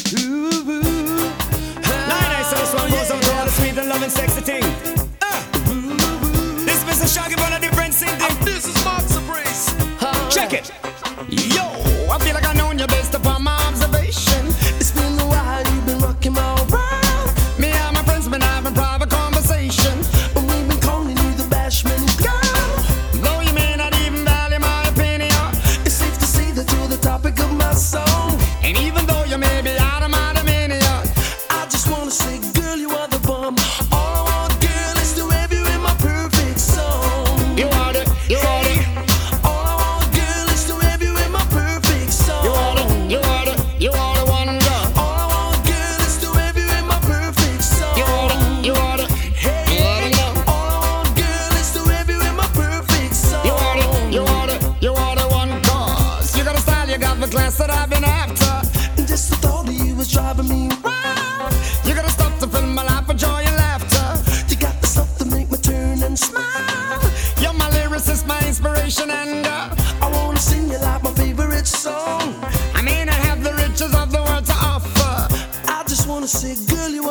Nice, so this one goes out to all the sweet and loving sexy thing. This Mr. Shaggy on a different thing. This is Marks of Race. Check it. Yo, I feel like I know you based upon my observation. It's been a while, you've been rocking my world. Me and my friends been having private conversation. And we've been calling you the Bashman girl. Though you may not even value my opinion, It's safe to say that you're the topic of my song. and even though you may be out of my dominion, I just wanna say, girl, you are the bomb. All I want, girl, is to have you in my perfect song. you are the, you are the, All I want, girl, is to have you in my perfect song. you are the, you are the, you are the one girl. All I want, girl, is to have you in my perfect song. You are the, you are the, you are the girl. All I want, girl, is to have you in my perfect song. You are the, you are the, you are the one cause you got a style, you got the class that I've been after. And just the thought of you is driving me wild. You got to stop to fill my life with joy and laughter. You got the stuff to make me turn and smile. You're my lyricist, my inspiration, and I wanna sing you like my favorite song. I may not have the riches of the world to offer. I just wanna say, girl, you